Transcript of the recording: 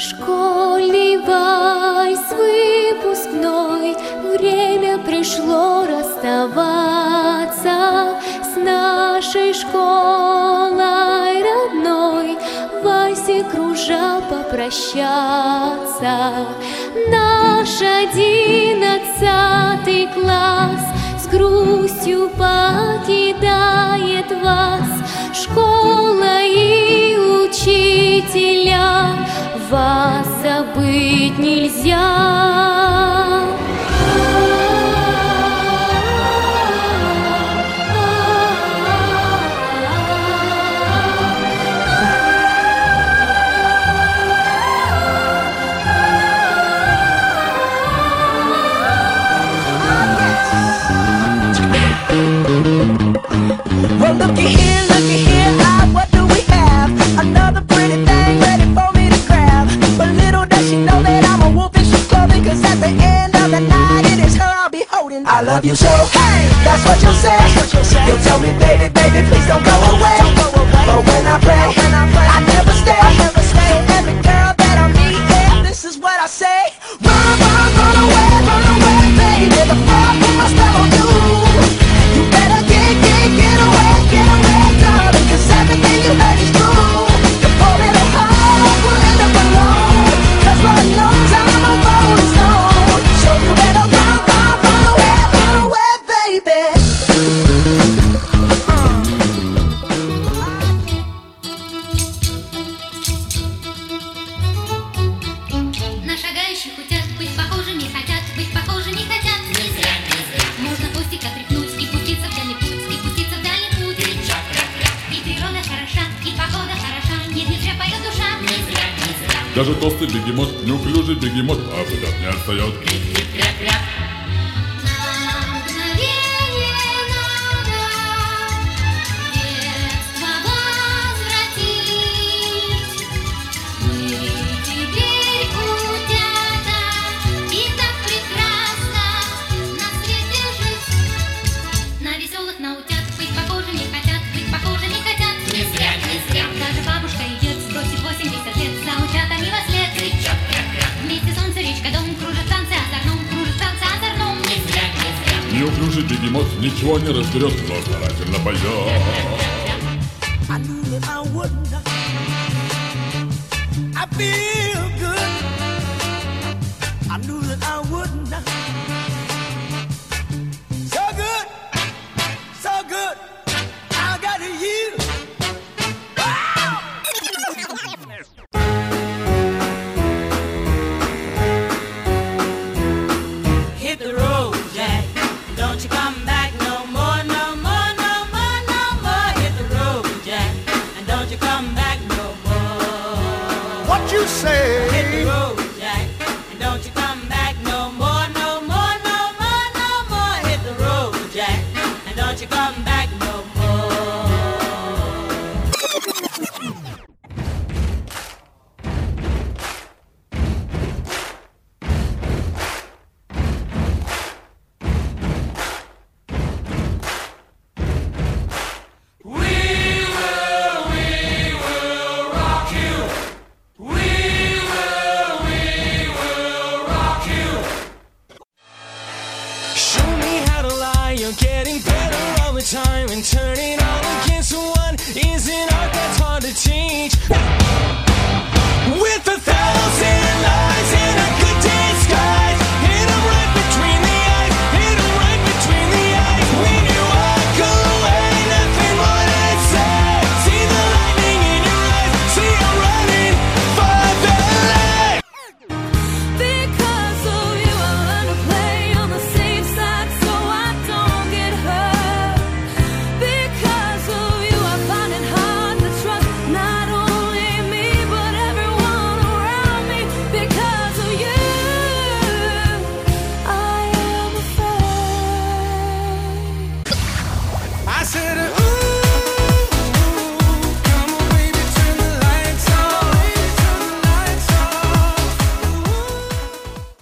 Школьный вальс выпускной, время пришло расставаться с нашей школой родной, в вальсе кружа попрощаться. Наш 11 класс с грустью покидает вас. Школа и учителя, вас забыть нельзя. Well, looky here, what do we have? Another pretty thing ready for me to grab. But little does she know that I'm a wolf in sheep's clothing, 'cause at the end of the night it is her I'll be holding. I love you so, hey, that's what you'll say. You'll tell me, baby, baby, please don't go away. But when I pray, I never stay. So every girl that I meet, yeah, this is what I say. Run, run, run away, baby. The fire put my spell on you. You better get away, darling, 'cause everything you heard is true. Your poor little heart will end up alone, 'cause Lord knows I'm a rolling stone. So you better run away, baby. На шагающих хотят быть похожими, хотят быть похожими, хотят. Не зря, не зря. Можно хвостик отряхнуть и пуститься в дальний путь, и пуститься в дальний путь. И природа хороша, и погода хороша, нет, не зря поет душа. Не зря, не зря. Даже толстый бегемот, неуклюжий бегемот, а куда не отстает. Кря-кря. На мгновение надо детство возвратить. Мы теперь утята, и так прекрасно на свете жить. На веселых, на утят быть похожими хотят, быть похожими хотят. Не зря, не зря. Даже бабушка и дед сбросит 80 лет, за утятами во след. Вместе солнце, речка, дом, кружат танцы озорном, Не зря, не зря. Неуклюжий бегемот ничего не разберет, но старательно поет. I knew that I wouldn't. I feel good. I knew that I wouldn't. So good, so good. I got you. Wow! Hit the road, Jack. Don't you come back no more, no more, no more, no more. Hit the road, Jack, and don't you come back no more. What you say? Hit the road, Jack, and don't you come back no more, no more, no more, no more. Hit the road, Jack, and don't you come back no more. Show me how to lie, you're getting better all the time, and turning all against one is an art that's hard to teach.